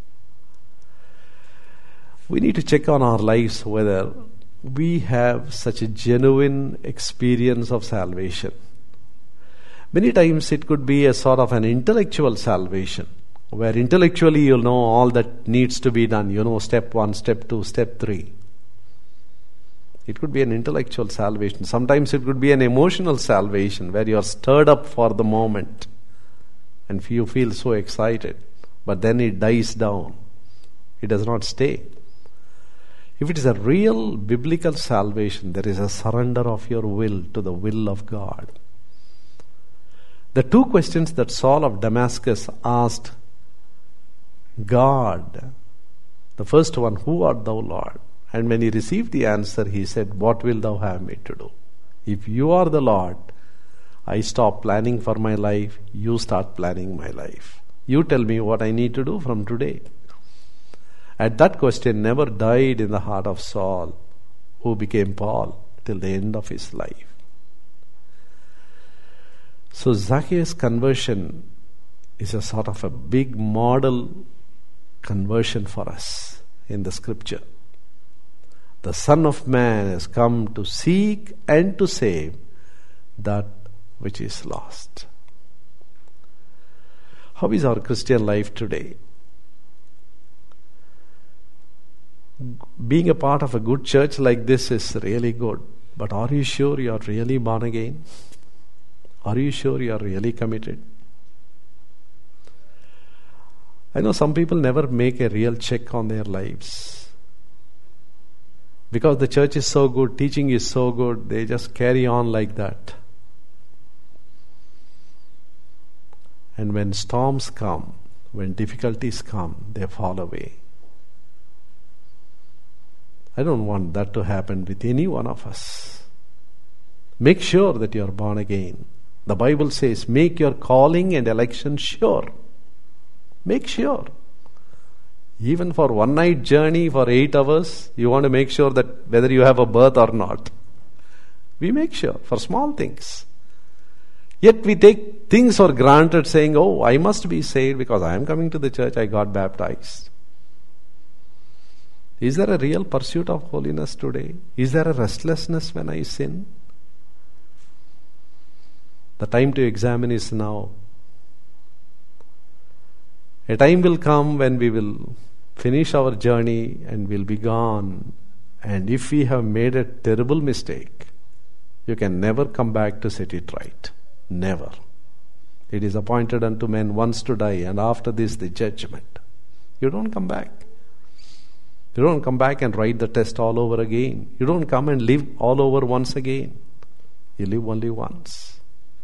Speaker 1: We need to check on our lives whether we have such a genuine experience of salvation. Many times it could be a sort of an intellectual salvation, where intellectually you'll know all that needs to be done. You know step one, step two, step three. It could be an intellectual salvation. Sometimes it could be an emotional salvation where you are stirred up for the moment and you feel so excited. But then it dies down. It does not stay. If it is a real biblical salvation, there is a surrender of your will to the will of God. The two questions that Saul of Damascus asked God, the first one, who art thou, Lord? And when he received the answer, he said, what will thou have me to do? If you are the Lord, I stop planning for my life, you start planning my life. You tell me what I need to do from today. And that question never died in the heart of Saul, who became Paul till the end of his life. So Zacchaeus' conversion is a sort of a big model conversion for us in the scripture. The Son of Man has come to seek and to save that which is lost. How is our Christian life today? Being a part of a good church like this is really good. But are you sure you are really born again? Are you sure you are really committed? I know some people never make a real check on their lives. Because the church is so good, teaching is so good, they just carry on like that. And when storms come, when difficulties come, they fall away. I don't want that to happen with any one of us. Make sure that you are born again. The Bible says, make your calling and election sure. Make sure. Even for one night journey for eight hours, you want to make sure that whether you have a berth or not. We make sure for small things. Yet we take things for granted saying, oh, I must be saved because I am coming to the church, I got baptized. Is there a real pursuit of holiness today? Is there a restlessness when I sin? The time to examine is now. A time will come when we will finish our journey and we'll be gone. And if we have made a terrible mistake, you can never come back to set it right. Never. It is appointed unto men once to die, and after this the judgment. You don't come back. You don't come back and write the test all over again. You don't come and live all over once again. You live only once.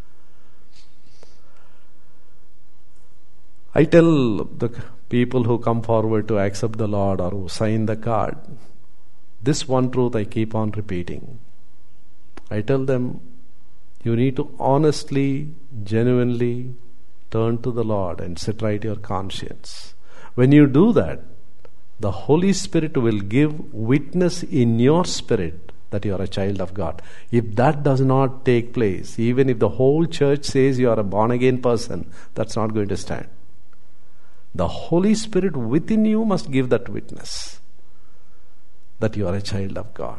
Speaker 1: I tell the people who come forward to accept the Lord or who sign the card, this one truth I keep on repeating. I tell them, you need to honestly, genuinely turn to the Lord and set right your conscience. When you do that, the Holy Spirit will give witness in your spirit that you are a child of God. If that does not take place, even if the whole church says you are a born-again person, that's not going to stand. The Holy Spirit within you must give that witness that you are a child of God.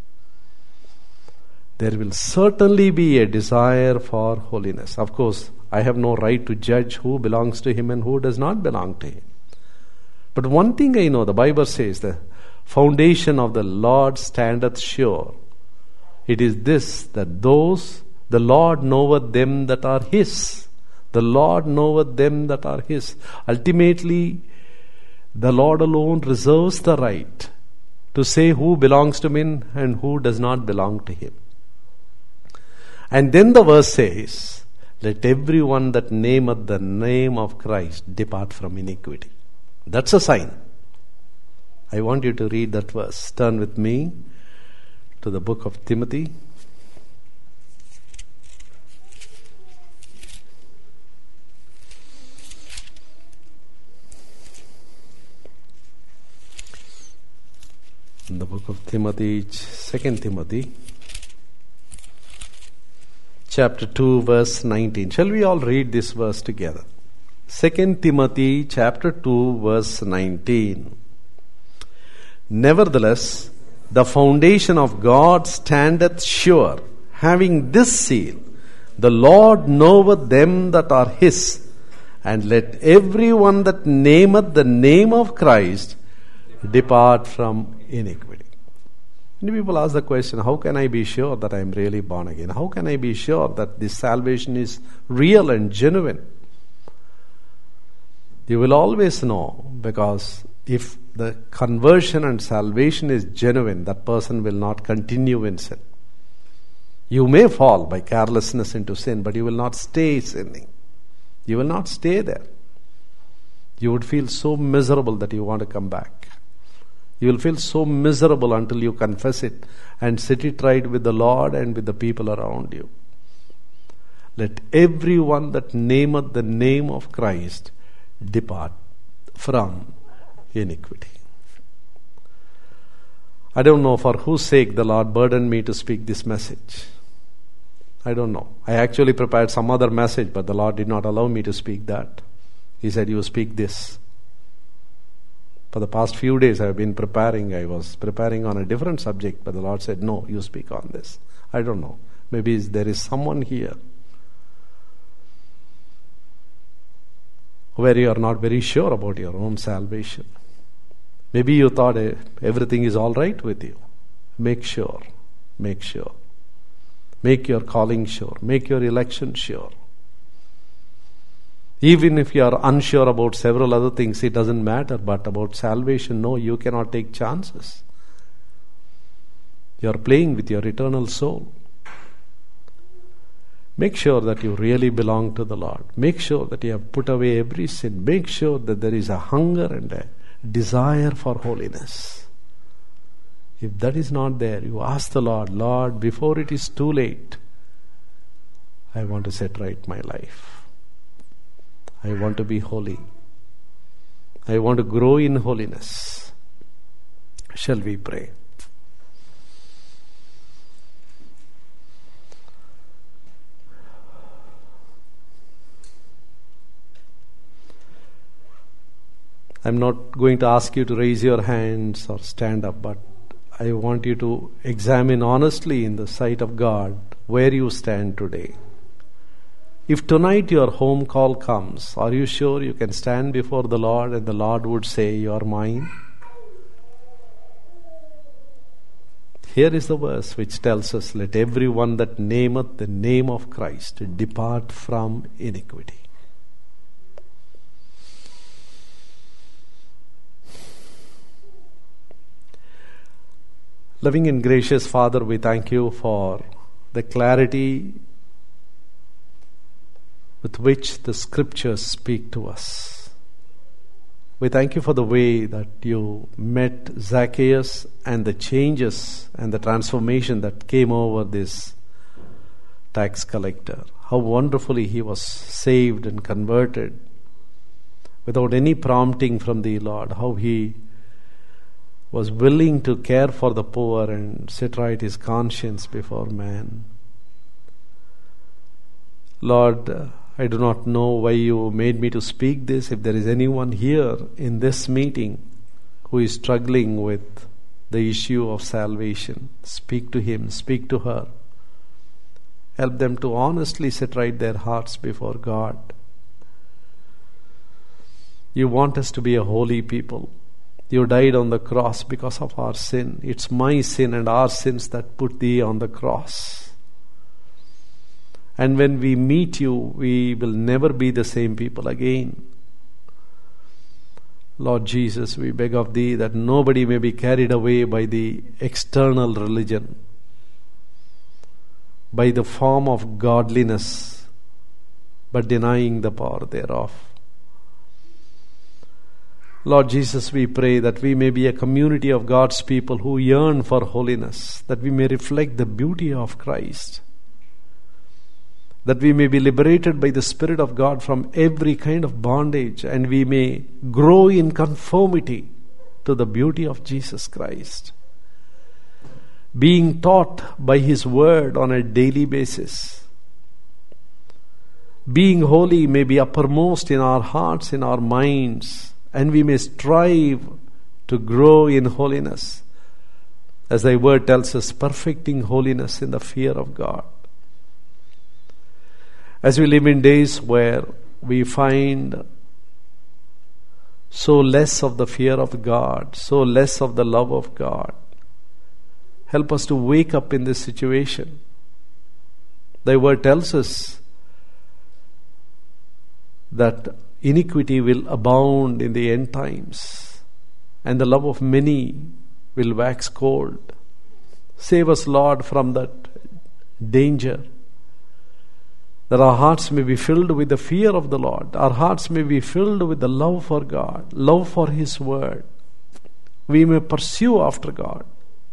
Speaker 1: There will certainly be a desire for holiness. Of course, I have no right to judge who belongs to him and who does not belong to him. But one thing I know, the Bible says, the foundation of the Lord standeth sure. It is this, that those, the Lord knoweth them that are his. The Lord knoweth them that are his. Ultimately, the Lord alone reserves the right to say who belongs to him and who does not belong to him. And then the verse says, let everyone that nameth the name of Christ depart from iniquity. That's a sign. I want you to read that verse. Turn with me to the book of Timothy. In the book of Timothy, Second Timothy, chapter two, verse nineteen. Shall we all read this verse together? Second Timothy, chapter two, verse nineteen. Nevertheless, the foundation of God standeth sure, having this seal, the Lord knoweth them that are his, and let every one that nameth the name of Christ depart from iniquity. Many people ask the question, how can I be sure that I am really born again? How can I be sure that this salvation is real and genuine? You will always know, because if the conversion and salvation is genuine, that person will not continue in sin. You may fall by carelessness into sin, but you will not stay sinning. You will not stay there. You would feel so miserable that you want to come back. You will feel so miserable until you confess it and set it right with the Lord and with the people around you. Let everyone that nameth the name of Christ depart from iniquity. I don't know for whose sake the Lord burdened me to speak this message. I don't know. I actually prepared some other message, but the Lord did not allow me to speak that. He said, you speak this. For the past few days I have been preparing. I was preparing on a different subject, but the Lord said, no, you speak on this. I don't know. Maybe there is someone here where you are not very sure about your own salvation. Maybe you thought eh, everything is all right with you. Make sure. Make sure. Make your calling sure. Make your election sure. Even if you are unsure about several other things, it doesn't matter. But about salvation, no, you cannot take chances. You are playing with your eternal soul. Make sure that you really belong to the Lord. Make sure that you have put away every sin. Make sure that there is a hunger and a desire for holiness. If that is not there, you ask the Lord, Lord, before it is too late, I want to set right my life. I want to be holy. I want to grow in holiness. Shall we pray? I'm not going to ask you to raise your hands or stand up, but I want you to examine honestly in the sight of God where you stand today. If tonight your home call comes, are you sure you can stand before the Lord and the Lord would say, you are mine? Here is the verse which tells us, let everyone that nameth the name of Christ depart from iniquity. Loving and gracious Father, we thank you for the clarity with which the scriptures speak to us. We thank you for the way that you met Zacchaeus and the changes and the transformation that came over this tax collector. How wonderfully he was saved and converted without any prompting from the Lord. How he was willing to care for the poor and set right his conscience before man. Lord, I do not know why you made me to speak this. If there is anyone here in this meeting who is struggling with the issue of salvation, speak to him, speak to her. Help them to honestly set right their hearts before God. You want us to be a holy people. You died on the cross because of our sin. It's my sin and our sins that put thee on the cross. And when we meet you, we will never be the same people again. Lord Jesus, we beg of thee that nobody may be carried away by the external religion, by the form of godliness, but denying the power thereof. Lord Jesus, we pray that we may be a community of God's people who yearn for holiness, that we may reflect the beauty of Christ, that we may be liberated by the Spirit of God from every kind of bondage, and we may grow in conformity to the beauty of Jesus Christ, being taught by His Word on a daily basis. Being holy may be uppermost in our hearts, in our minds, and we may strive to grow in holiness. As thy word tells us, perfecting holiness in the fear of God. As we live in days where we find so less of the fear of God, so less of the love of God, help us to wake up in this situation. Thy word tells us that iniquity will abound in the end times, and the love of many will wax cold. Save us, Lord, from that danger, that our hearts may be filled with the fear of the Lord. Our hearts may be filled with the love for God, love for His Word. We may pursue after God.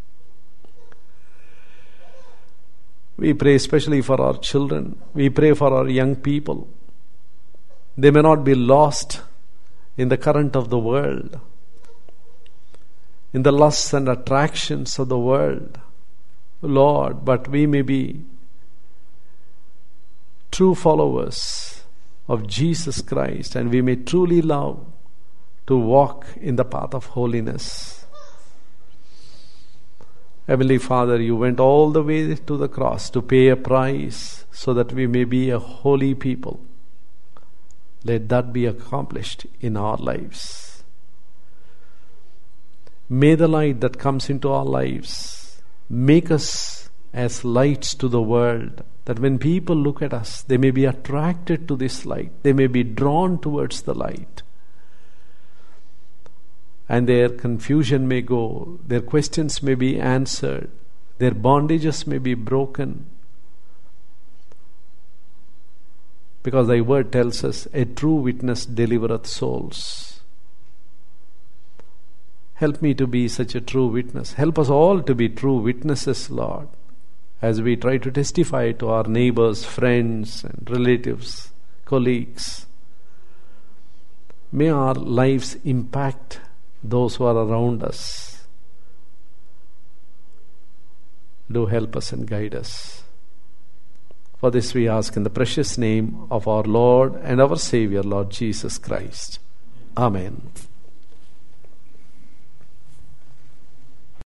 Speaker 1: We pray especially for our children. We pray for our young people. They may not be lost in the current of the world, in the lusts and attractions of the world, Lord, but we may be true followers of Jesus Christ, and we may truly love to walk in the path of holiness. Heavenly Father, you went all the way to the cross to pay a price so that we may be a holy people. Let that be accomplished in our lives. May the light that comes into our lives make us as lights to the world, that when people look at us, they may be attracted to this light. They may be drawn towards the light. And their confusion may go, their questions may be answered, their bondages may be broken. Because thy word tells us, a true witness delivereth souls. Help me to be such a true witness. Help us all to be true witnesses, Lord, as we try to testify to our neighbors, friends, and relatives, colleagues. May our lives impact those who are around us. Do help us and guide us. For this we ask in the precious name of our Lord and our Savior, Lord Jesus Christ. Amen.